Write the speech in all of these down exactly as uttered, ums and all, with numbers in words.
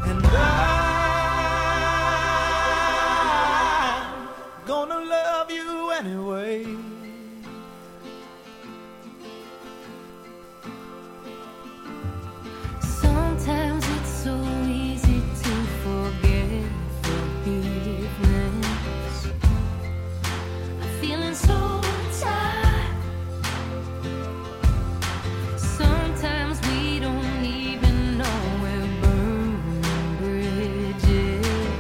And I'm gonna love you anyway. Sometimes it's so easy to forget forgiveness. I'm feeling so tired. Sometimes we don't even know we're burning bridges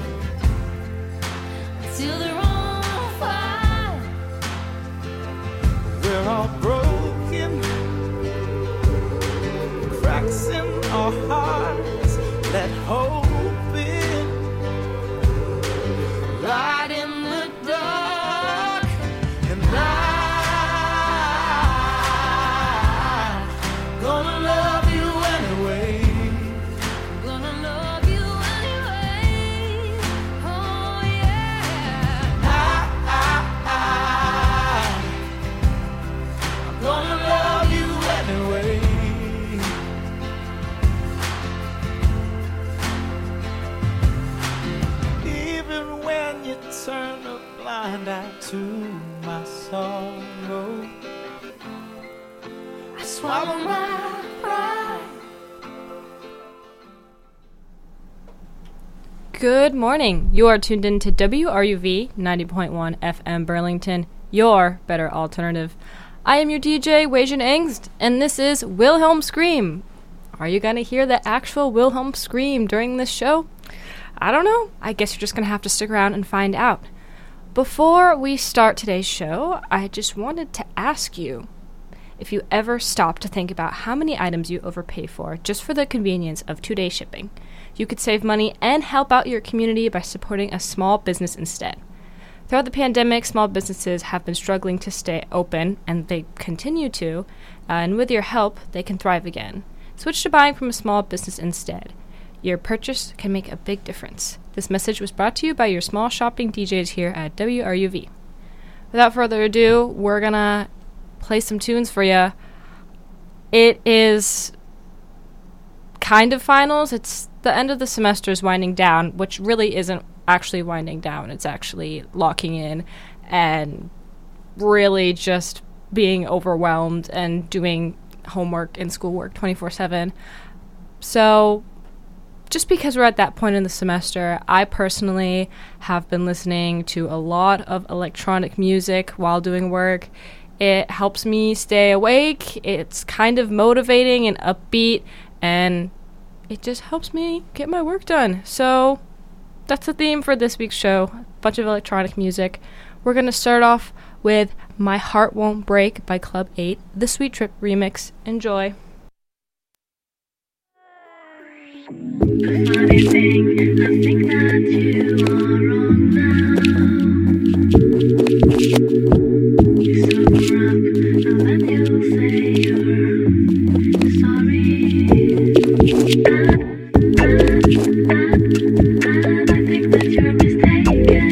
until they're on fire. We're all broken, cracks in our hearts that hope in, light in the dark. And I'm gonna love you anyway. Gonna love you anyway. Oh yeah. I, I, I'm gonna love you anyway. Even when you turn a blind eye to my sorrow, I swallow my pride. Good morning. You are tuned in to W R U V ninety point one F M Burlington, your better alternative. I am your D J, Weijin Angst, and this is Wilhelm Scream. Are you going to hear the actual Wilhelm Scream during this show? I don't know. I guess you're just going to have to stick around and find out. Before we start today's show, I just wanted to ask you if you ever stop to think about how many items you overpay for just for the convenience of two-day shipping. You could save money and help out your community by supporting a small business instead. Throughout the pandemic, small businesses have been struggling to stay open, and they continue to, uh, and with your help, they can thrive again. Switch to buying from a small business instead. Your purchase can make a big difference. This message was brought to you by your small shopping D Js here at W R U V. Without further ado, we're gonna play some tunes for you. It is kind of finals. It's the end of the semester is winding down, which really isn't actually winding down. It's actually locking in and really just being overwhelmed and doing homework and schoolwork twenty-four seven. So just because we're at that point in the semester, I personally have been listening to a lot of electronic music while doing work. It helps me stay awake. It's kind of motivating and upbeat, and it just helps me get my work done. So that's the theme for this week's show, a bunch of electronic music. We're going to start off with My Heart Won't Break by Club eight, the Sweet Trip remix. Enjoy. A funny thing, I think that you are wrong now. You sober up and then you'll say you're sorry. And, and, and I think that you're mistaken.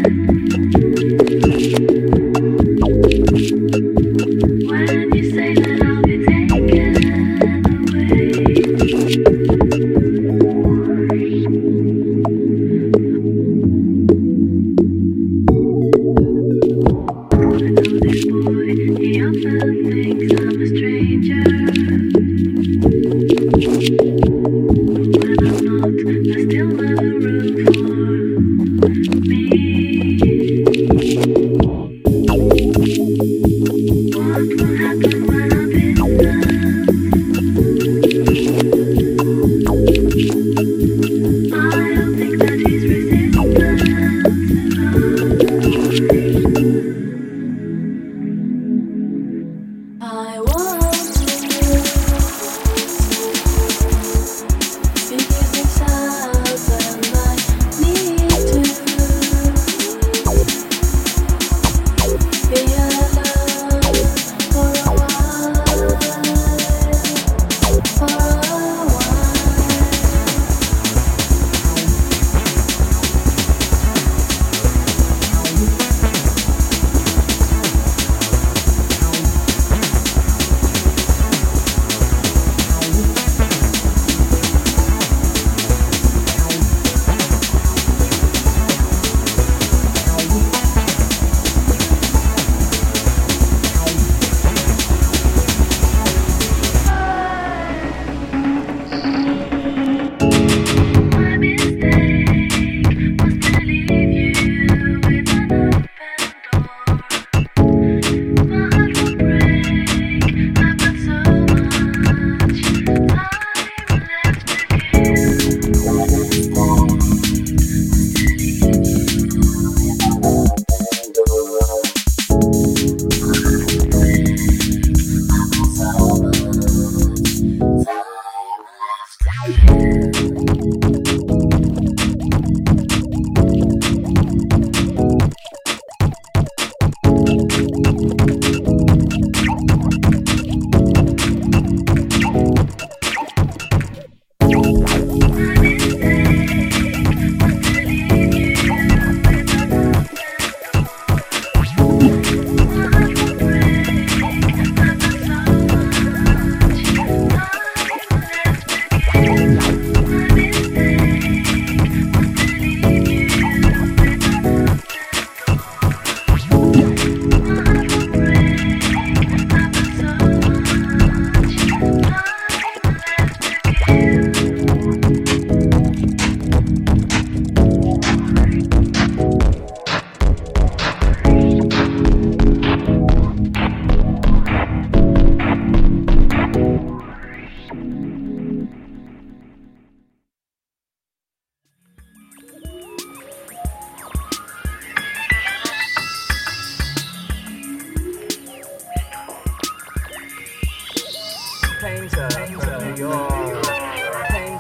When you say that I'll be taken away.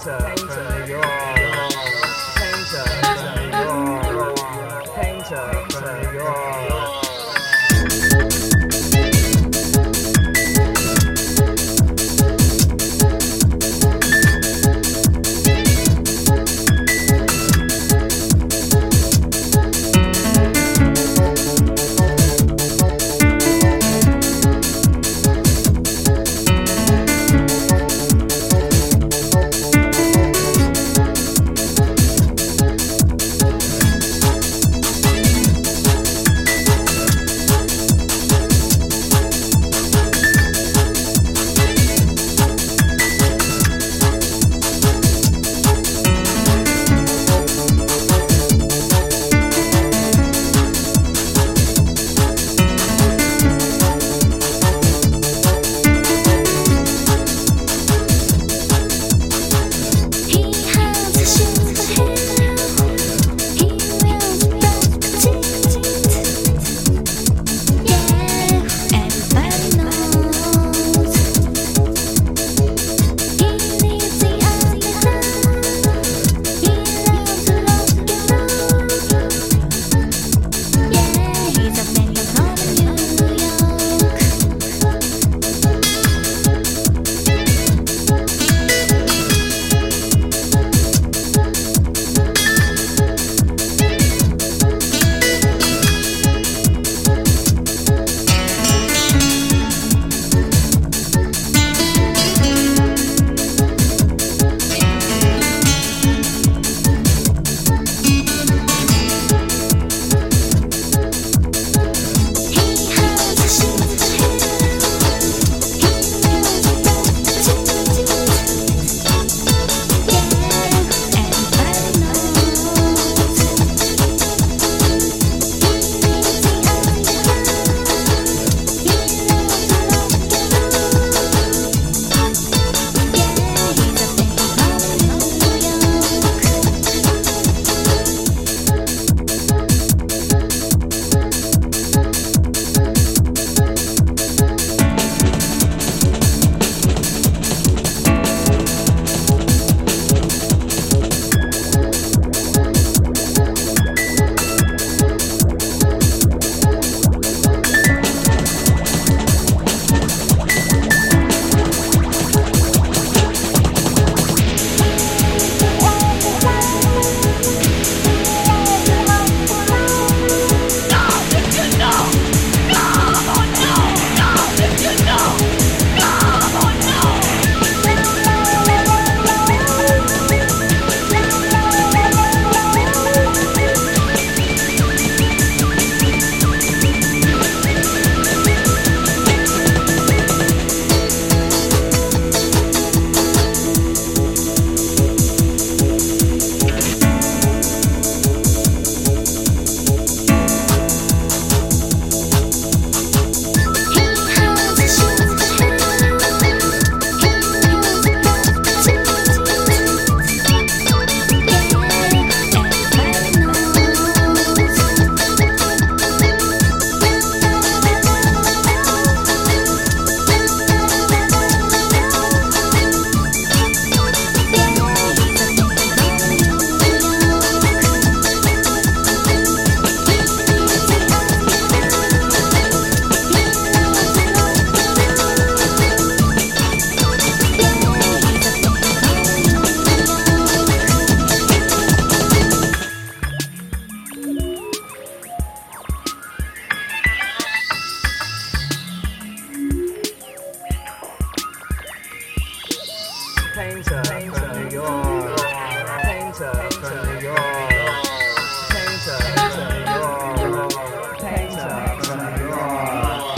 Painter from New York. Painter from New York. Painter from New York. Painter from New York.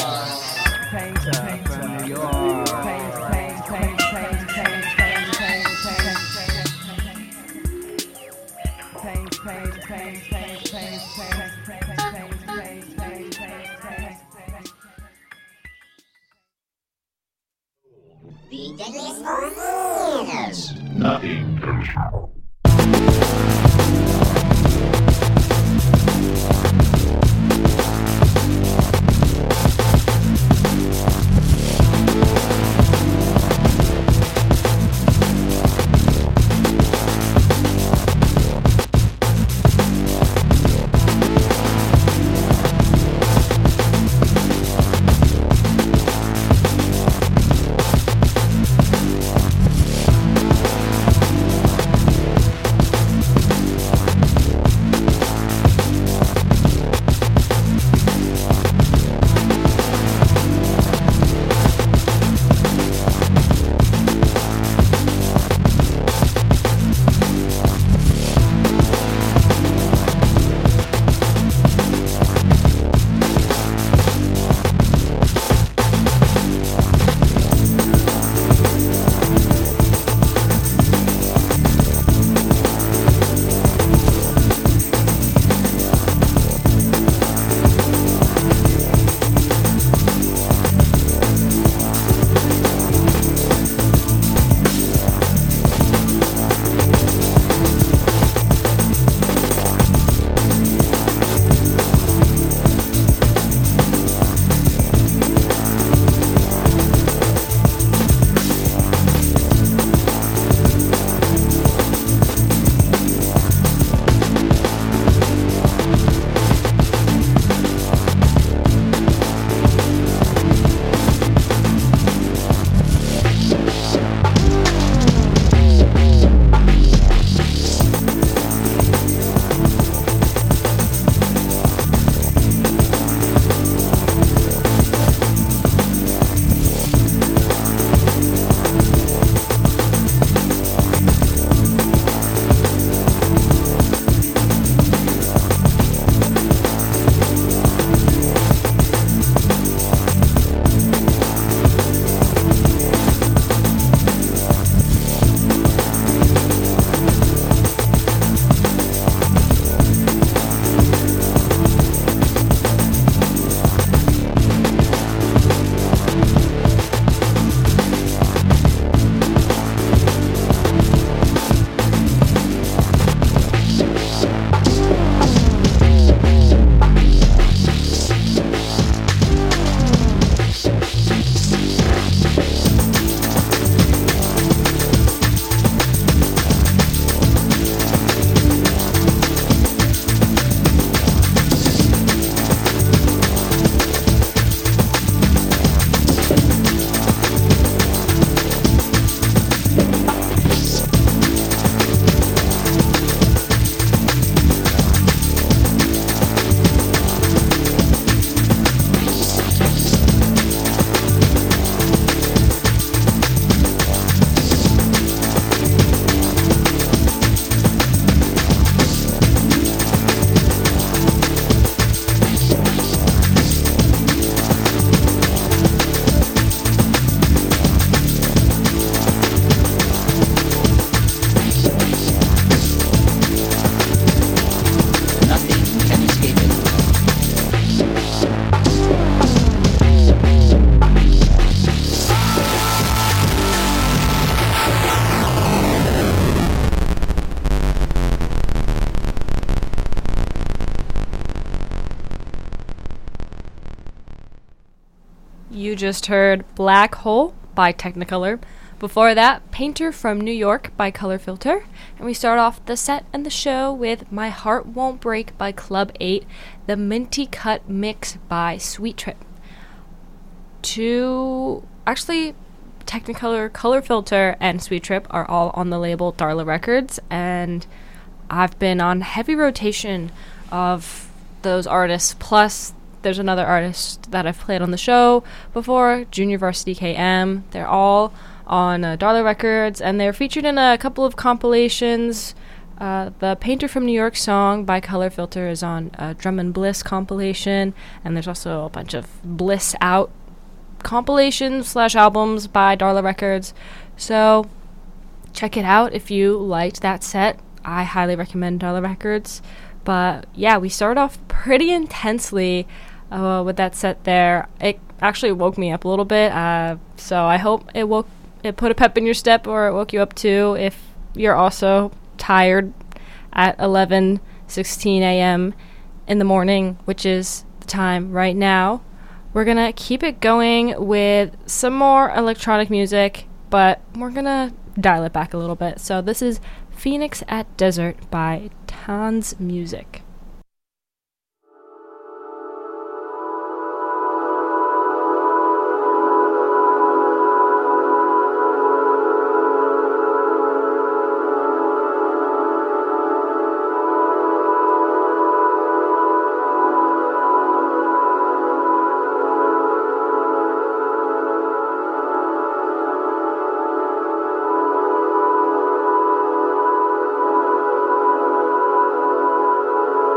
Painter from New York. Paint, paint, paint, paint, paint, paint, paint, paint. Paint, paint, paint, paint, paint, paint, paint, paint, paint, paint, paint. The deadliest force. Nothing personal. you just heard Black Hole by Technicolor. Before that, Painter from New York by Color Filter. And we start off the set and the show with My Heart Won't Break by Club eight, the Minty Cut Mix by Sweet Trip. Two, actually, Technicolor, Color Filter, and Sweet Trip are all on the label Darla Records, and I've been on heavy rotation of those artists. Plus, there's another artist that I've played on the show before, Junior Varsity K M. They're all on uh, Darla Records, and they're featured in a couple of compilations. Uh, the Painter from New York song by Color Filter is on a Drum and Bliss compilation, and there's also a bunch of Bliss Out compilations slash albums by Darla Records. So check it out if you liked that set. I highly recommend Darla Records. But yeah, we start off pretty intensely uh, with that set there. It actually woke me up a little bit. Uh, so I hope it woke it put a pep in your step, or it woke you up too if you're also tired at eleven sixteen a.m. in the morning, which is the time right now. We're going to keep it going with some more electronic music, but we're going to dial it back a little bit. So this is Phoenix at Desert by Tans Music. Thank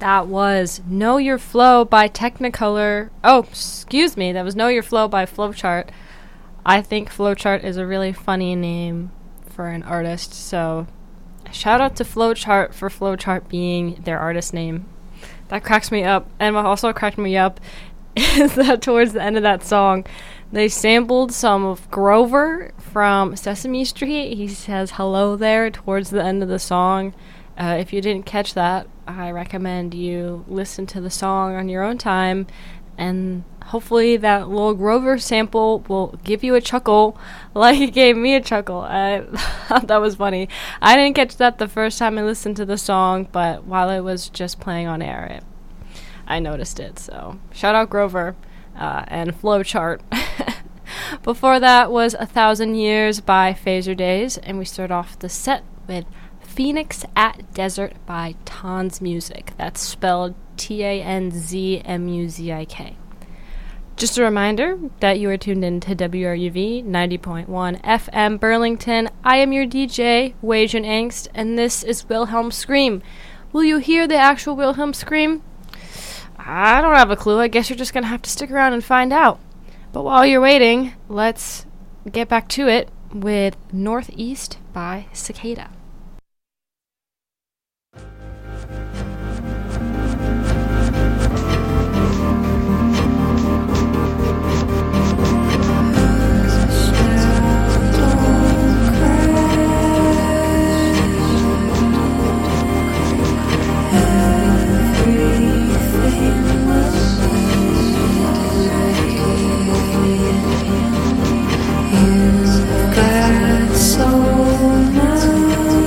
That was Know Your Flow by Technicolor. Oh, excuse me. That was Know Your Flow by Flowchart. I think Flowchart is a really funny name for an artist. So shout out to Flowchart for Flowchart being their artist name. That cracks me up. And what also cracked me up is that towards the end of that song, they sampled some of Grover from Sesame Street. He says hello there towards the end of the song. Uh, if you didn't catch that, I recommend you listen to the song on your own time, and hopefully that little Grover sample will give you a chuckle like it gave me a chuckle. I thought that was funny. I didn't catch that the first time I listened to the song, but while it was just playing on air, it, I noticed it. So shout out Grover uh, and Flowchart. Before that was A Thousand Years by Phaser Days, and we start off the set with Phoenix at Desert by Tanz Music. That's spelled T A N Z M U Z I K. Just a reminder that you are tuned in to W R U V ninety point one F M Burlington. I am your D J, Wajan Angst, and this is Wilhelm Scream. Will you hear the actual Wilhelm Scream? I don't have a clue. I guess you're just going to have to stick around and find out. But while you're waiting, let's get back to it with Northeast by Cicada. So now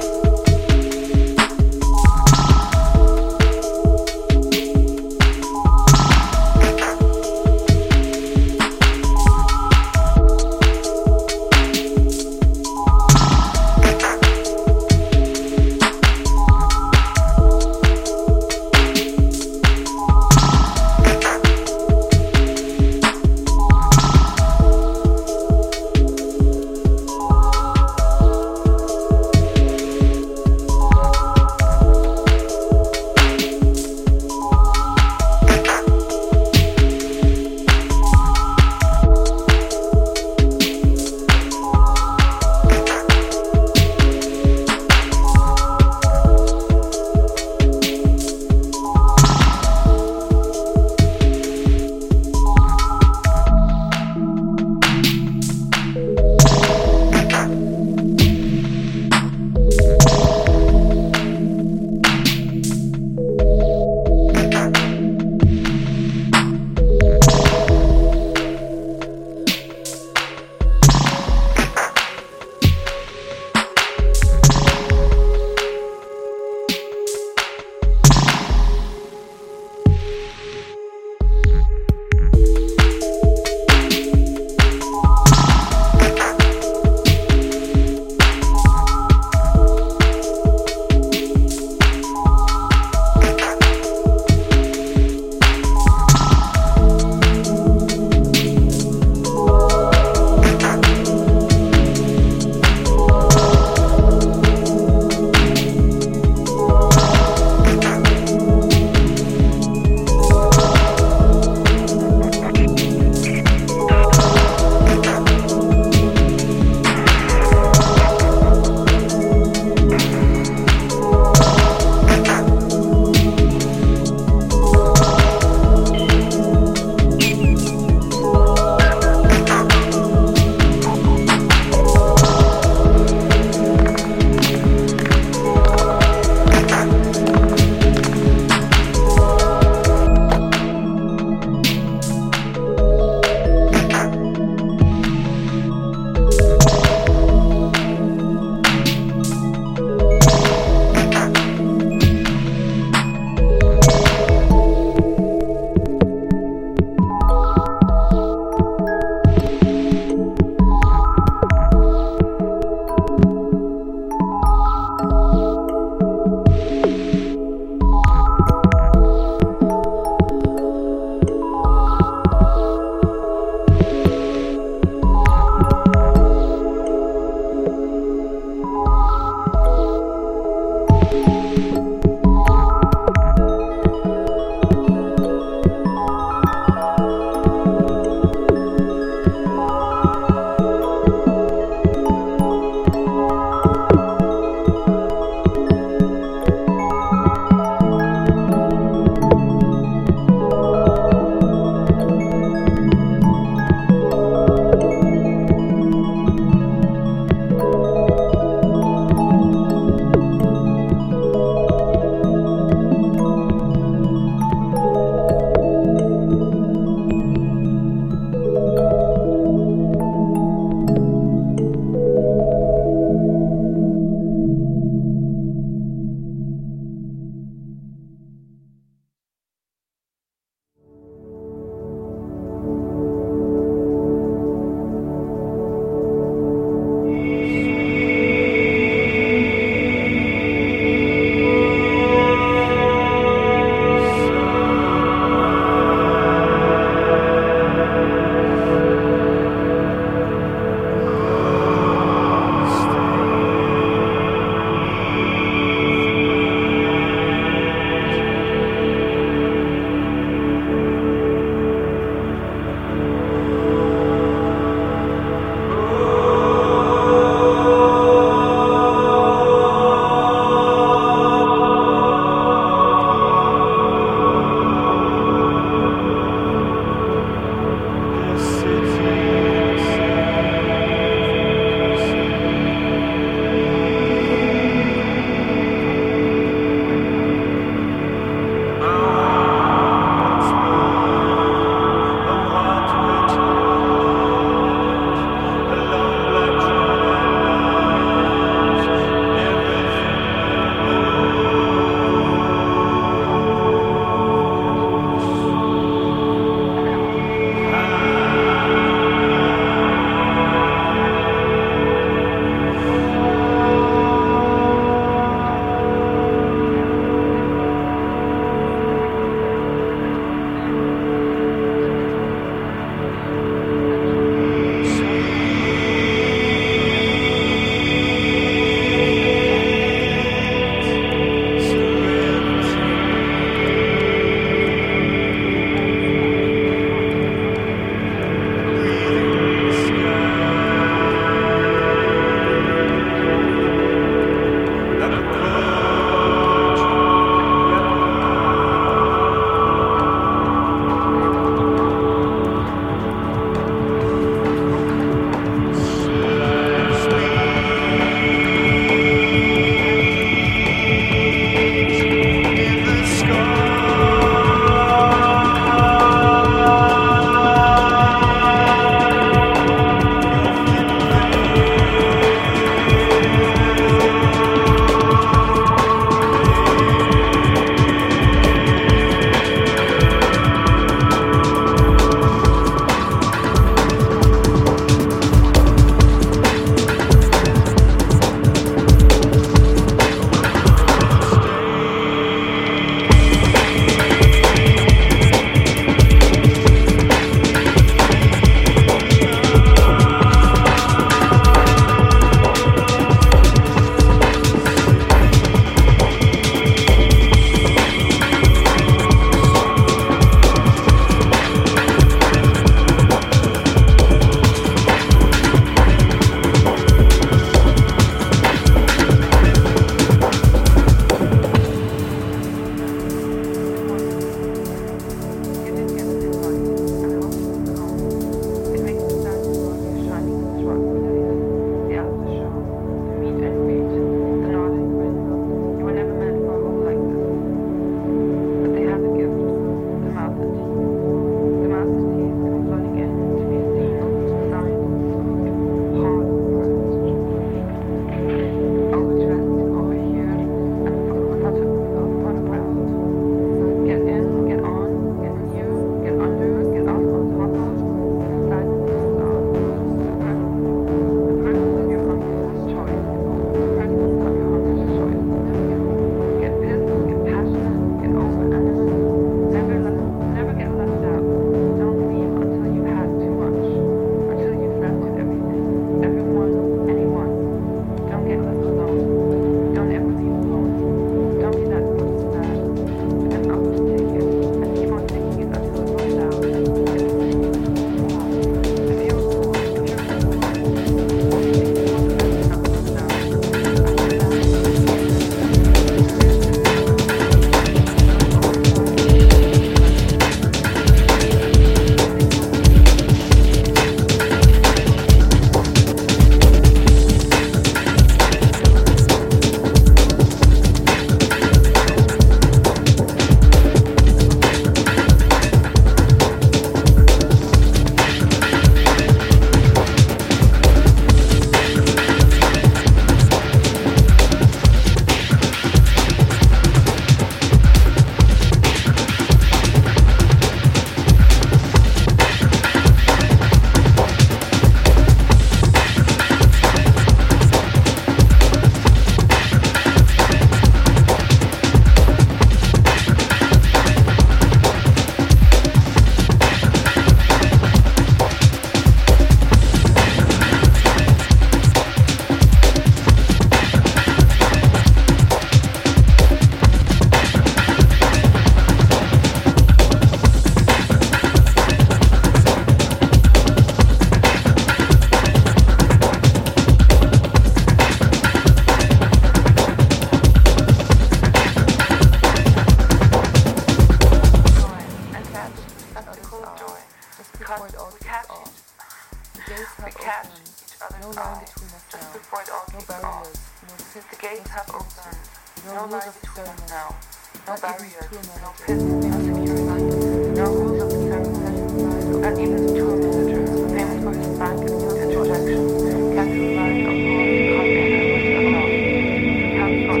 no barriers, no fence, no security, no rules of the ceremony, and even the tour manager, famous for his frank and brutal introduction, can't rely upon the content of his alone. He can't trust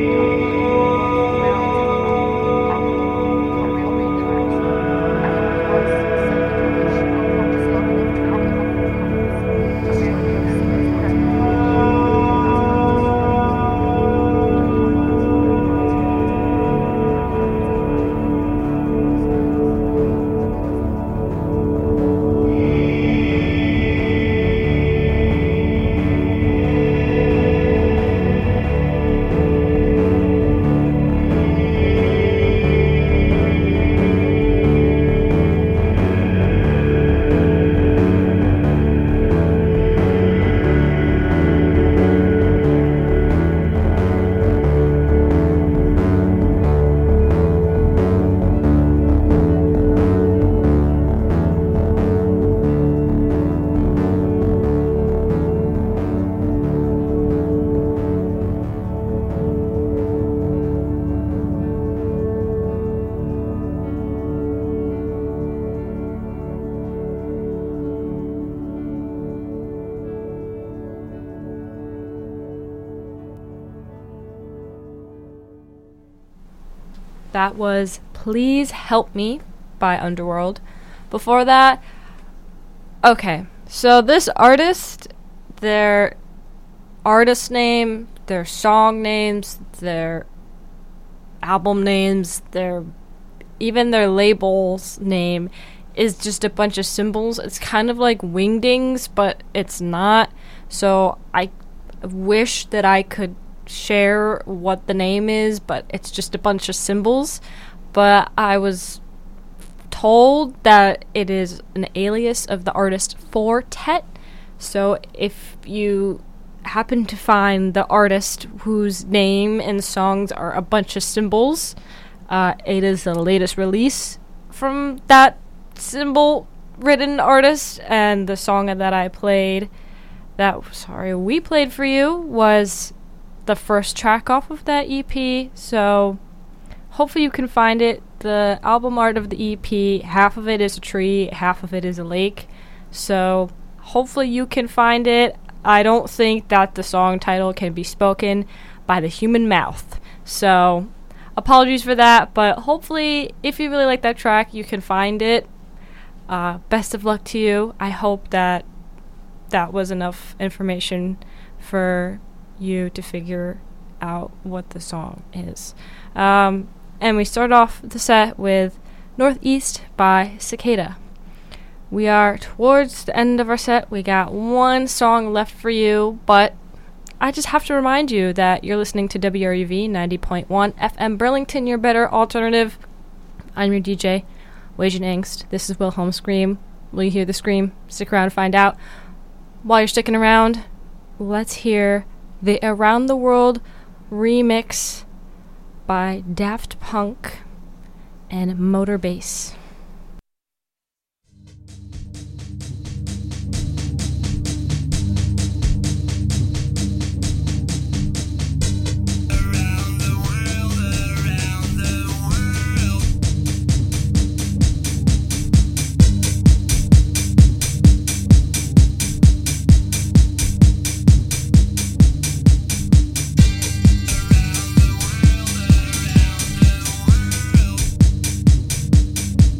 That was Please Help Me by Underworld. Before that, okay, so this artist, their artist name, their song names, their album names, their even their label's name is just a bunch of symbols. It's kind of like wingdings, but it's not. So I wish that I could share what the name is, but it's just a bunch of symbols. But I was told that it is an alias of the artist Fortet. So if you happen to find the artist whose name and songs are a bunch of symbols, uh, it is the latest release from that symbol written artist, and the song that I played that sorry we played for you was the first track off of that E P. So hopefully you can find it. The album art of the E P, half of it is a tree, half of it is a lake. So hopefully you can find it. I don't think that the song title can be spoken by the human mouth. So apologies for that, but hopefully if you really like that track, you can find it. Uh, best of luck to you. I hope that that was enough information for you to figure out what the song is. Um, and we start off the set with Northeast by Cicada. We are towards the end of our set. We got one song left for you, but I just have to remind you that you're listening to W R U V ninety point one F M Burlington, your better alternative. I'm your D J, Wage and Angst. This is Wilhelm Scream. Will you hear the scream? Stick around and find out. While you're sticking around, let's hear the Around the World remix by Daft Punk and Motor Bass. Around the world, around the world.